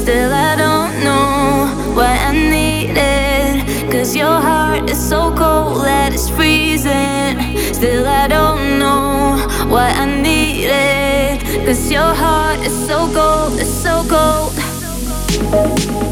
Still I don't know why I need it. 'Cause your heart is so cold that it's freezing. Still I don't know why I need it. 'Cause your heart is so cold, it's so cold.